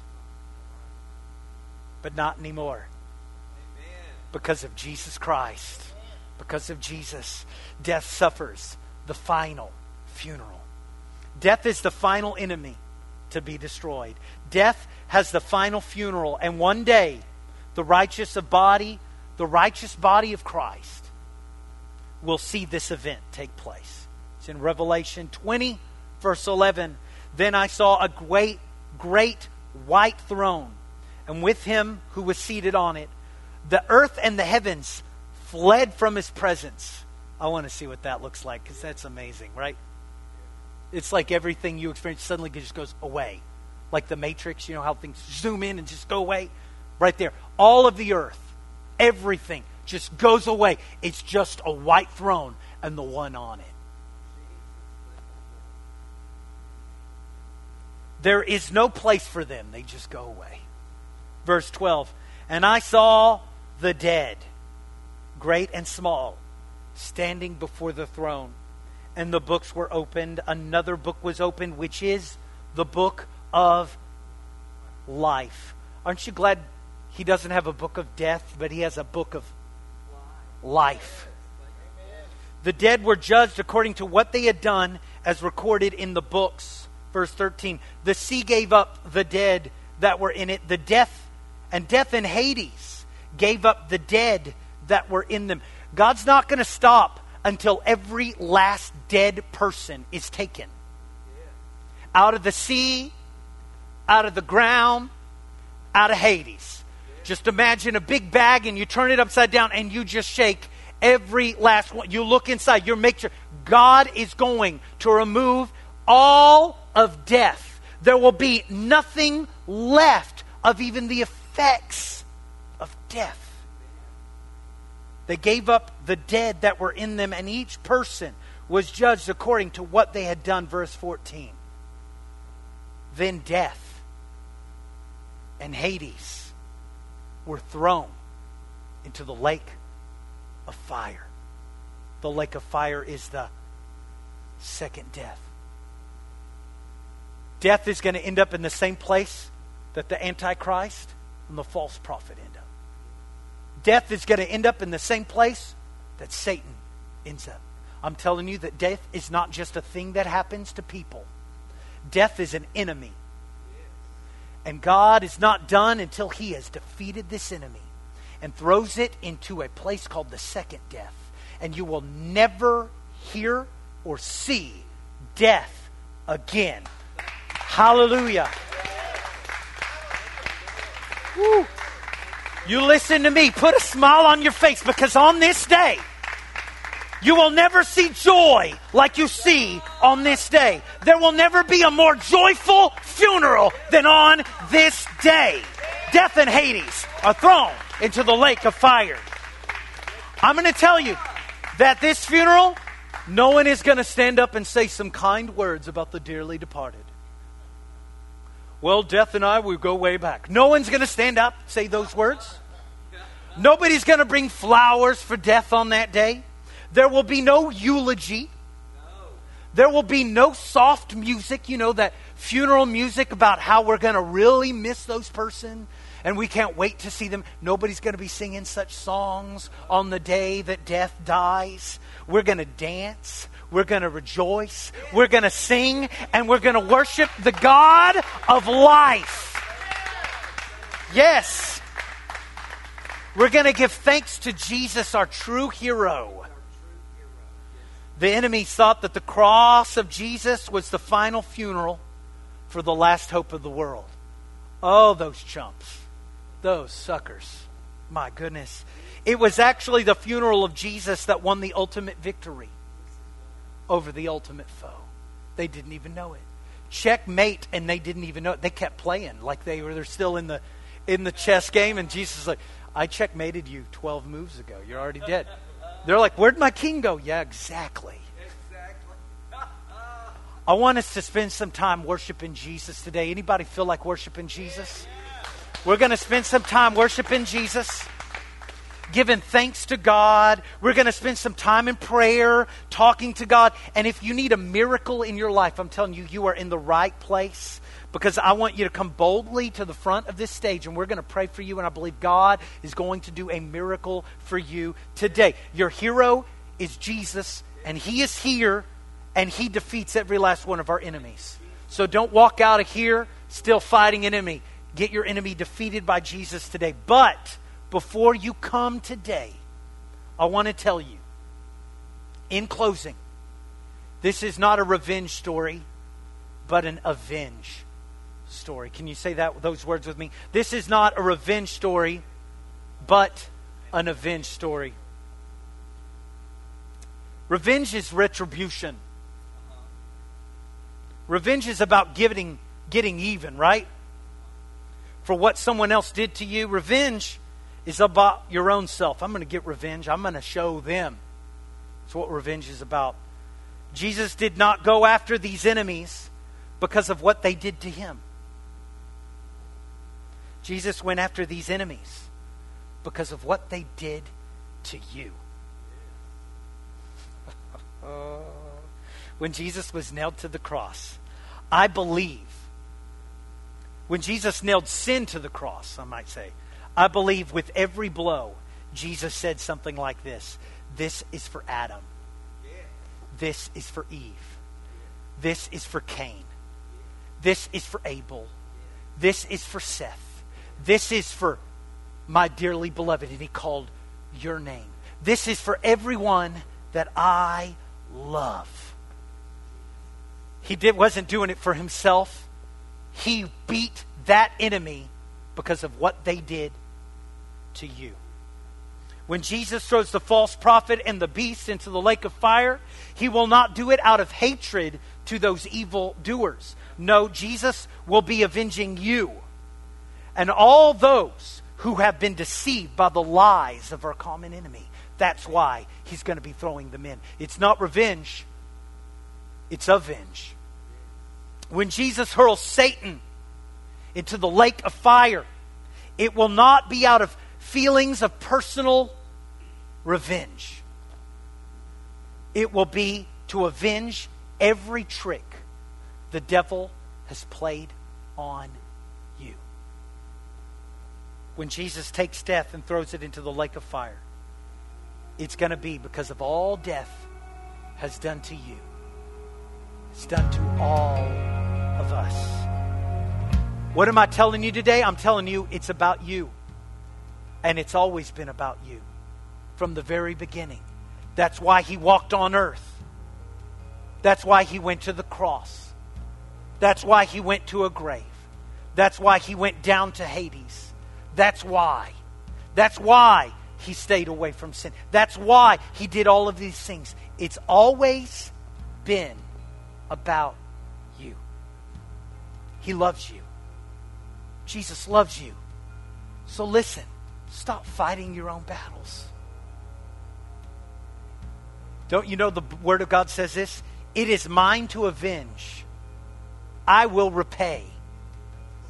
But not anymore. Amen. Because of Jesus Christ. Because of Jesus. Death suffers the final funeral. Death is the final enemy to be destroyed. Death has the final funeral. And one day, the righteous of body, the righteous body of Christ will see this event take place. It's in Revelation twenty, verse eleven. Then I saw a great, great white throne, and with him who was seated on it, the earth and the heavens fled from his presence. I want to see what that looks like, because that's amazing, right? It's like everything you experience suddenly just goes away. Like the Matrix, you know how things zoom in and just go away? Right there. All of the earth, everything just goes away. It's just a white throne and the one on it. There is no place for them. They just go away. Verse twelve. And I saw the dead, great and small, standing before the throne. And the books were opened. Another book was opened, which is the book of life. Aren't you glad he doesn't have a book of death, but he has a book of life? The dead were judged according to what they had done, as recorded in the books. Verse thirteen. The sea gave up the dead that were in it. The death and death and Hades gave up the dead that were in them. God's not going to stop until every last dead person is taken. Out of the sea, out of the ground, out of Hades. Just imagine a big bag and you turn it upside down and you just shake every last one. You look inside, you make sure God is going to remove all of death. There will be nothing left of even the effects of death. They gave up the dead that were in them, and each person was judged according to what they had done. Verse fourteen. Then death and Hades were thrown into the lake of fire. The lake of fire is the second death. Death is going to end up in the same place that the Antichrist and the false prophet end up. Death is going to end up in the same place that Satan ends up. I'm telling you that death is not just a thing that happens to people. Death is an enemy. And God is not done until he has defeated this enemy and throws it into a place called the second death. And you will never hear or see death again. Hallelujah. Woo. You listen to me. Put a smile on your face, because on this day, you will never see joy like you see on this day. There will never be a more joyful funeral than on this day. Death and Hades are thrown into the lake of fire. I'm going to tell you that this funeral, no one is going to stand up and say some kind words about the dearly departed. Well, death and I, we go way back. No one's going to stand up, say those words. Nobody's going to bring flowers for death on that day. There will be no eulogy. There will be no soft music, you know, that funeral music about how we're going to really miss those person and we can't wait to see them. Nobody's going to be singing such songs on the day that death dies. We're going to dance. We're going to rejoice. We're going to sing. And we're going to worship the God of life. Yes. We're going to give thanks to Jesus, our true hero. The enemy thought that the cross of Jesus was the final funeral for the last hope of the world. Oh, those chumps. Those suckers. My goodness. It was actually the funeral of Jesus that won the ultimate victory over the ultimate foe. They didn't even know it. Checkmate, and they didn't even know it. They kept playing like they were they're still in the in the chess game, and Jesus is like, I checkmated you twelve moves ago. You're already dead. They're like, where'd my king go? Yeah, exactly. Exactly. I want us to spend some time worshiping Jesus today. Anybody feel like worshiping Jesus? We're going to spend some time worshiping Jesus, giving thanks to God. We're going to spend some time in prayer, talking to God. And if you need a miracle in your life, I'm telling you, you are in the right place. Because I want you to come boldly to the front of this stage, and we're going to pray for you, and I believe God is going to do a miracle for you today. Your hero is Jesus, and He is here, and He defeats every last one of our enemies. So don't walk out of here still fighting an enemy. Get your enemy defeated by Jesus today. But before you come today, I want to tell you, in closing, this is not a revenge story, but an avenge story. Can you say that those words with me? This is not a revenge story, but an avenge story. Revenge is retribution. Revenge is about giving, getting even, right? For what someone else did to you. Revenge is about your own self. I'm going to get revenge. I'm going to show them. That's what revenge is about. Jesus did not go after these enemies because of what they did to Him. Jesus went after these enemies because of what they did to you. When Jesus was nailed to the cross, I believe, when Jesus nailed sin to the cross, I might say, I believe with every blow, Jesus said something like this: this is for Adam. This is for Eve. This is for Cain. This is for Abel. This is for Seth. This is for my dearly beloved. And He called your name. This is for everyone that I love. He did, wasn't doing it for Himself. He beat that enemy because of what they did to you. When Jesus throws the false prophet and the beast into the lake of fire, He will not do it out of hatred to those evil doers. No, Jesus will be avenging you and all those who have been deceived by the lies of our common enemy. That's why He's going to be throwing them in. It's not revenge. It's avenge. When Jesus hurls Satan into the lake of fire, it will not be out of feelings of personal revenge. It will be to avenge every trick the devil has played on you. When Jesus takes death and throws it into the lake of fire, it's going to be because of all death has done to you. It's done to all of us. What am I telling you today? I'm telling you it's about you. And it's always been about you. From the very beginning. That's why He walked on earth. That's why He went to the cross. That's why He went to a grave. That's why He went down to Hades. That's why. That's why He stayed away from sin. That's why He did all of these things. It's always been about you. He loves you. Jesus loves you. So listen, stop fighting your own battles. Don't you know the Word of God says this? It is mine to avenge. I will repay,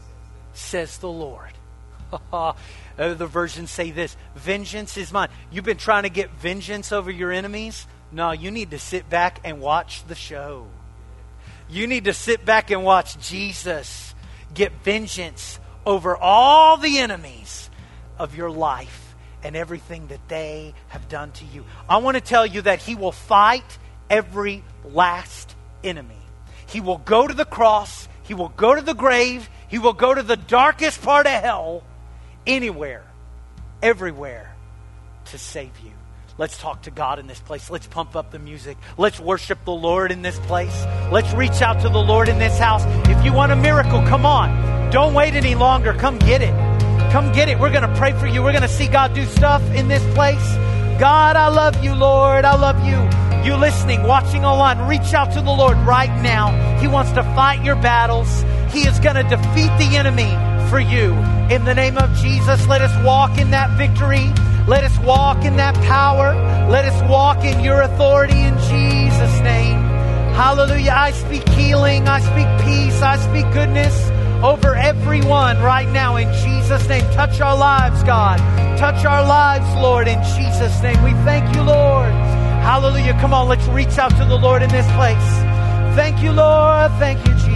says the Lord. The versions say this, vengeance is mine. You've been trying to get vengeance over your enemies? No, you need to sit back and watch the show. You need to sit back and watch Jesus get vengeance over all the enemies of your life and everything that they have done to you. I want to tell you that he will fight every last enemy. He will go to the cross. He will go to the grave. He will go to the darkest part of hell, anywhere, everywhere, to save you. Let's talk to God in this place. Let's pump up the music. Let's worship the Lord in this place. Let's reach out to the Lord in this house. If you want a miracle, come on. Don't wait any longer. Come get it. Come get it. We're going to pray for you. We're going to see God do stuff in this place. God, I love you, Lord. I love you. You listening, watching online, reach out to the Lord right now. He wants to fight your battles. He is going to defeat the enemy for you. In the name of Jesus, let us walk in that victory. Let us walk in that power. Let us walk in your authority in Jesus' name. Hallelujah. I speak healing. I speak peace. I speak goodness over everyone right now in Jesus' name. Touch our lives, God. Touch our lives, Lord, in Jesus' name. We thank you, Lord. Hallelujah. Come on, let's reach out to the Lord in this place. Thank you, Lord. Thank you, Jesus.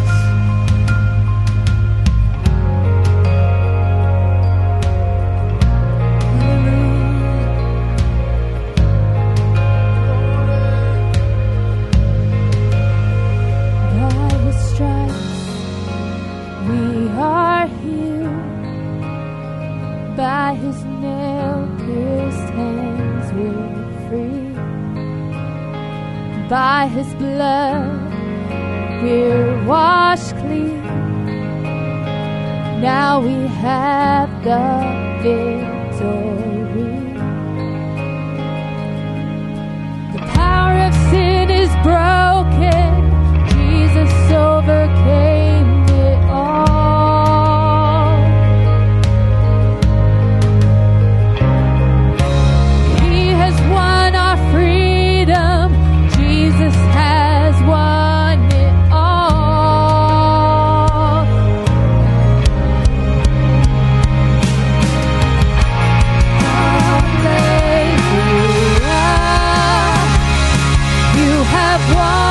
By his nail-pierced hands we're free. By his blood we're washed clean. Now we have the victory. The power of sin is broken. Jesus overcame it all. Whoa.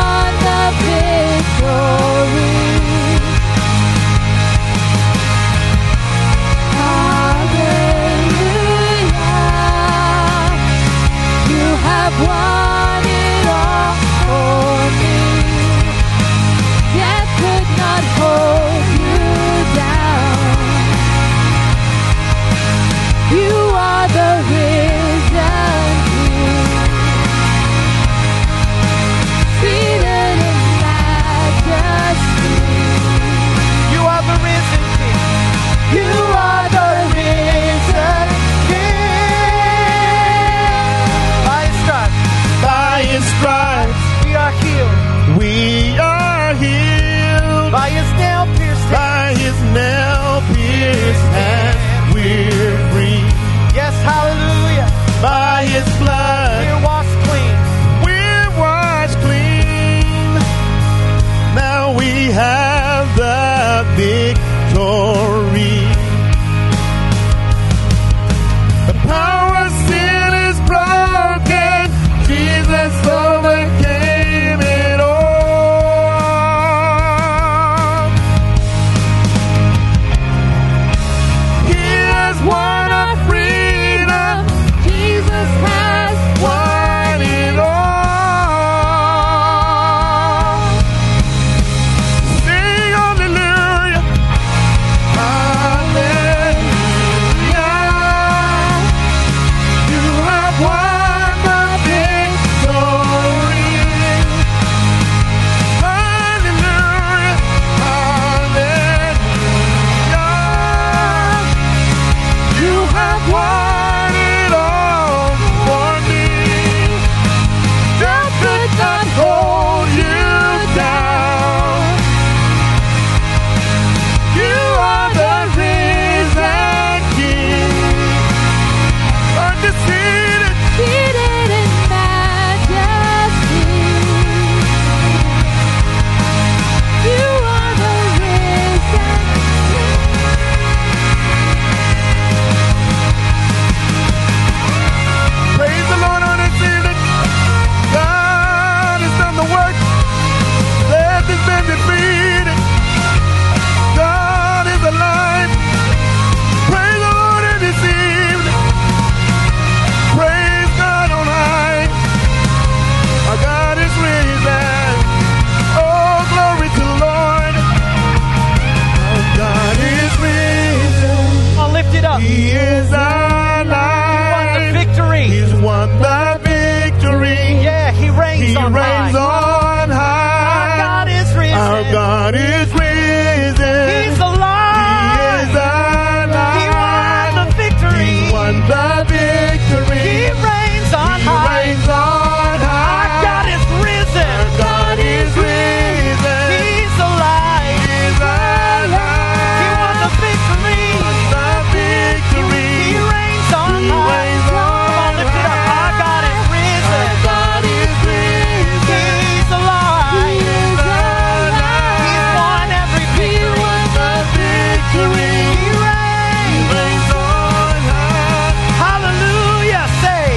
God is risen. He's alive. He is alive. He won the victory. He won the victory. He reigns on He high. reigns on high. Our God is risen. Our God is risen. He's alive. He's alive. He won the victory. The victory. He reigns on He high. reigns Come on, on lift it up. Our God is risen. Our God is risen. He's alive. He's alive. He's won every victory. The victory. He reigns. He reigns on high. Hallelujah. Say,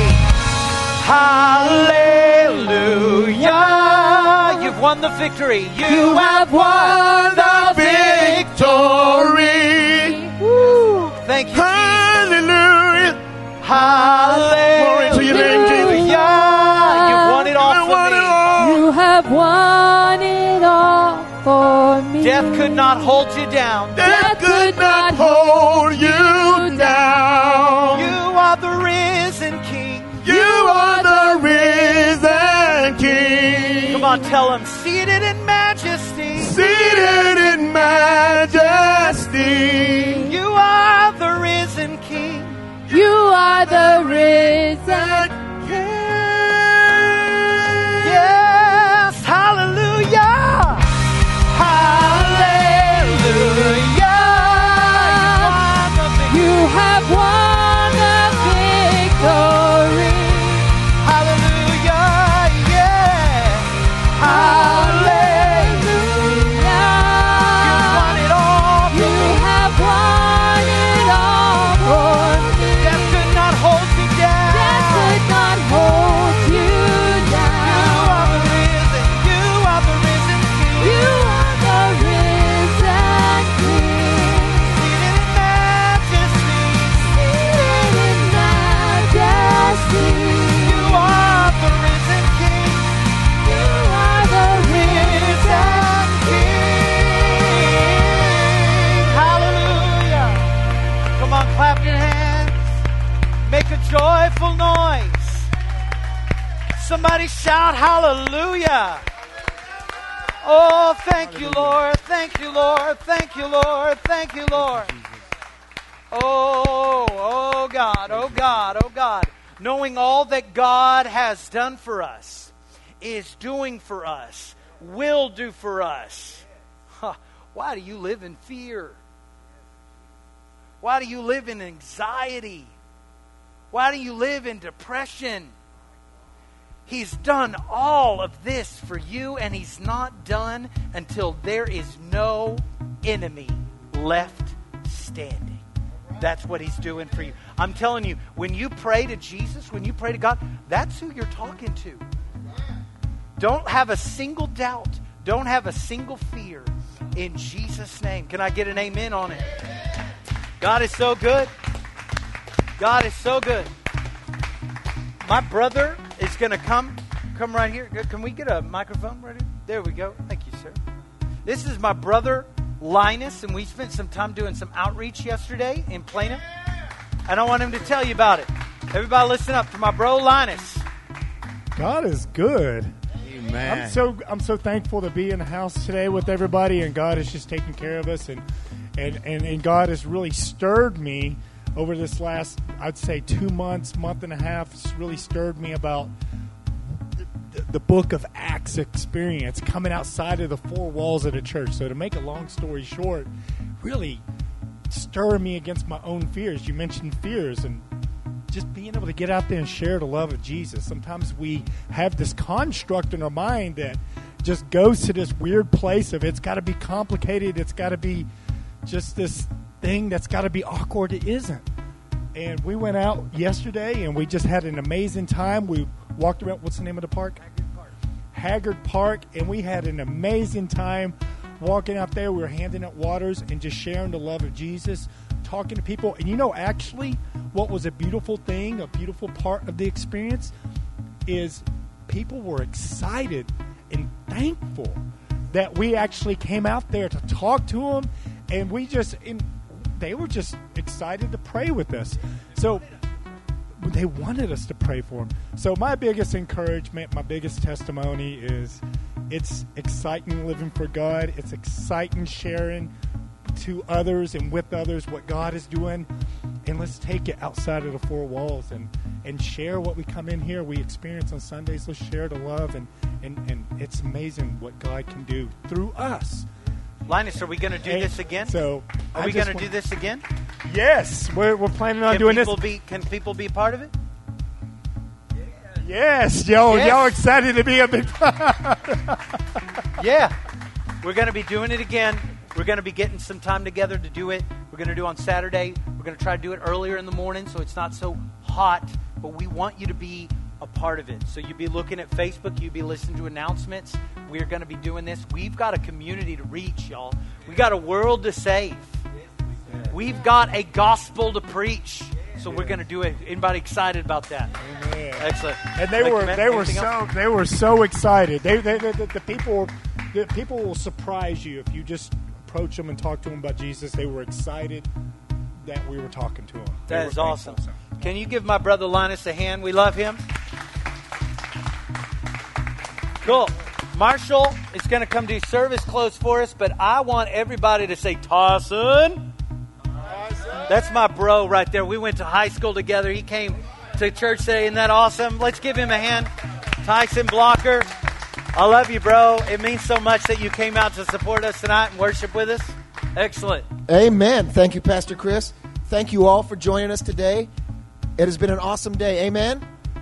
hallelujah. You've won the victory. You have won the victory. Woo. Thank you, Jesus. Hallelujah. Hallelujah. Glory to your name, Jesus. You've won it all You for won it me. all. You have won it all for me. Death could not hold you down. Death could not hold you down. You are the risen King. You are the risen King. Come on, tell him. Seated in majesty. Seated in majesty. You are the risen King. You are the risen. Yes, hallelujah. Hallelujah. You have won the victory. Hallelujah, yeah. Hallelujah. You won it all for You me. have won it all for me. Death could not hold you down. Death could not hold you You down. are the risen. You are the risen King. You are the risen King. Seated in majesty. Seated in majesty. You are the risen King. You are the Risen King. Hallelujah. Come on, clap your hands. Make a joyful noise. Somebody shout hallelujah. Oh, thank you, Lord. Thank you, Lord. Thank you, Lord. Thank you, Lord. Oh, oh God, oh God, oh God. Knowing all that God has done for us, is doing for us, will do for us. Huh. Why do you live in fear? Why do you live in anxiety? Why do you live in depression? He's done all of this for you, and He's not done until there is no enemy left standing. That's what He's doing for you. I'm telling you, when you pray to Jesus, when you pray to God, that's who you're talking to. Don't have a single doubt. Don't have a single fear. In Jesus' name. Can I get an amen on it? God is so good. God is so good. My brother is going to come. Come right here. Can we get a microphone right here? There we go. Thank you, sir. This is my brother, Linus, and we spent some time doing some outreach yesterday in Plano. And I want him to tell you about it. Everybody listen up to my bro, Linus. God is good. Amen. I'm so I'm so thankful to be in the house today with everybody, and God is just taking care of us, and and, and, and God has really stirred me over this last, I'd say, two months, month and a half. It's really stirred me about the, the book of Acts experience coming outside of the four walls of the church. So to make a long story short, really stir me against my own fears. You mentioned fears, and just being able to get out there and share the love of Jesus. Sometimes we have this construct in our mind that just goes to this weird place of it's got to be complicated. It's got to be just this thing that's got to be awkward. It isn't. And we went out yesterday and we just had an amazing time. We walked around. What's the name of the park? Haggard Park. Haggard Park. And we had an amazing time walking out there. We were handing out waters and just sharing the love of Jesus, talking to people. And you know, actually, what was a beautiful thing, a beautiful part of the experience is people were excited and thankful that we actually came out there to talk to them. And we just, and they were just excited to pray with us. So they wanted us to pray for them. So my biggest encouragement, my biggest testimony is It's exciting living for God. It's exciting sharing to others and with others what God is doing. And let's take it outside of the four walls and, and share what we come in here, we experience on Sundays. Let's share the love. And, and, and it's amazing what God can do through us. Linus, are we going to do And this again? So Are I we just going to want- do this again? Yes, we're, we're planning on Can doing people this. Be, can people be part of it? Yes, yo, Yes. y'all excited to be a big Yeah. We're going to be doing it again. We're going to be getting some time together to do it. We're going to do it on Saturday. We're going to try to do it earlier in the morning so it's not so hot. But we want you to be a part of it. So you'll be looking at Facebook. You'll be listening to announcements. We're going to be doing this. We've got a community to reach, y'all. We got a world to save. We've got a gospel to preach. So we're going to do it. Anybody excited about that? Amen. Excellent. And they Like, were Matt, they were anything so else? they were so excited. They, they, they the, the people the people will surprise you if you just approach them and talk to them about Jesus. They were excited that we were talking to them. They That were is thankful, awesome. so. Can you give my brother Linus a hand? We love him. Cool. Marshall is going to come do service close for us, but I want everybody to say Tyson. That's my bro right there. We went to high school together. He came to church today. Isn't that awesome? Let's give him a hand. Tyson Blocker. I love you, bro. It means so much that you came out to support us tonight and worship with us. Excellent. Amen. Thank you, Pastor Chris. Thank you all for joining us today. It has been an awesome day. Amen.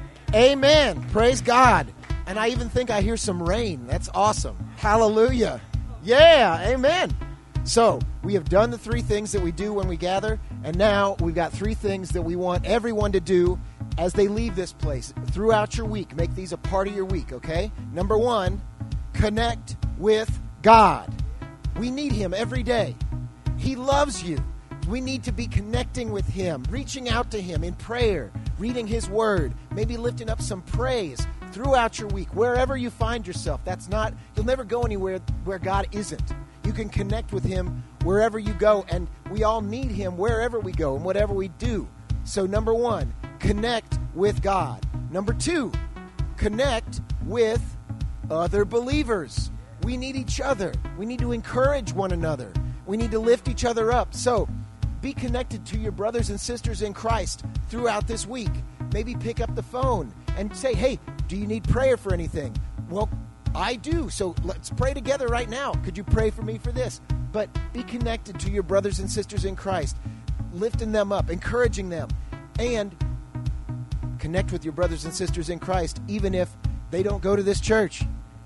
Amen. Praise God. And I even think I hear some rain. That's awesome. Hallelujah. Yeah. Amen. So we have done the three things that we do when we gather, and now we've got three things that we want everyone to do as they leave this place throughout your week. Make these a part of your week, okay? Number one, connect with God. We need Him every day. He loves you. We need to be connecting with Him, reaching out to Him in prayer, reading His Word, maybe lifting up some praise throughout your week, wherever you find yourself. That's not, you'll never go anywhere where God isn't. You can connect with Him wherever you go, and we all need Him wherever we go and whatever we do. So number one, connect with God. Number two, connect with other believers. We need each other. We need to encourage one another. We need to lift each other up. So be connected to your brothers and sisters in Christ throughout this week. Maybe pick up the phone and say, hey, do you need prayer for anything? Well, I do, so let's pray together right now. Could you pray for me for this? But be connected to your brothers and sisters in Christ, lifting them up, encouraging them, and connect with your brothers and sisters in Christ, even if they don't go to this church.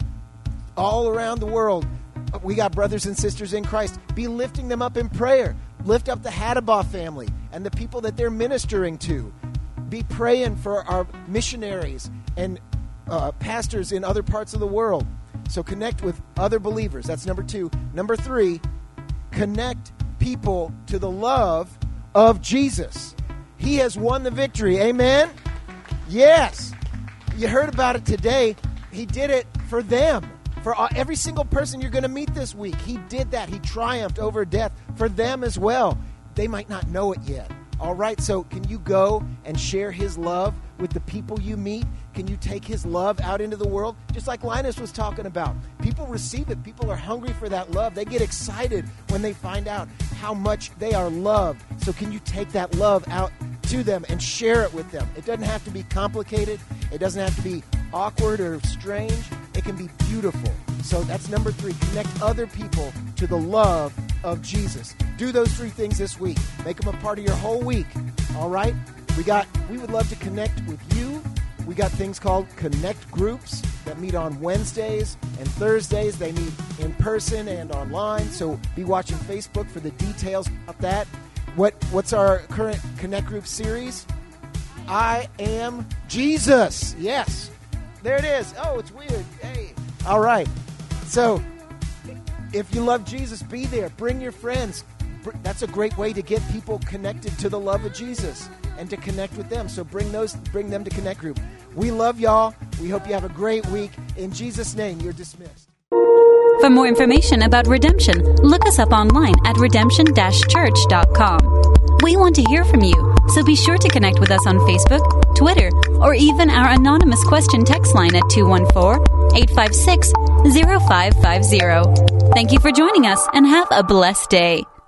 All around the world, we got brothers and sisters in Christ. Be lifting them up in prayer. Lift up the Hadabaugh family and the people that they're ministering to. Be praying for our missionaries and Uh, pastors in other parts of the world. So connect with other believers. That's number two. Number three, connect people to the love of Jesus. He has won the victory. Amen? Yes. You heard about it today. He did it for them. For every single person you're going to meet this week. He did that. He triumphed over death for them as well. They might not know it yet. All right, so can you go and share His love with the people you meet? Can you take His love out into the world? Just like Linus was talking about. People receive it. People are hungry for that love. They get excited when they find out how much they are loved. So can you take that love out to them and share it with them? It doesn't have to be complicated. It doesn't have to be awkward or strange. It can be beautiful. So that's number three. Connect other people to the love of Jesus. Do those three things this week. Make them a part of your whole week. All right? We got. We would love to connect with you. We got things called Connect Groups that meet on Wednesdays and Thursdays. They meet in person and online. So be watching Facebook for the details of that. What What's our current Connect Group series? I Am Jesus. Yes. There it is. Oh, it's weird. Hey. All right. So if you love Jesus, be there. Bring your friends. That's a great way to get people connected to the love of Jesus and to connect with them. So bring those, bring them to Connect Group. We love y'all. We hope you have a great week. In Jesus' name, you're dismissed. For more information about Redemption, look us up online at redemption dash church dot com. We want to hear from you, so be sure to connect with us on Facebook, Twitter, or even our anonymous question text line at two one four, eight five six, zero five five zero. Thank you for joining us, and have a blessed day.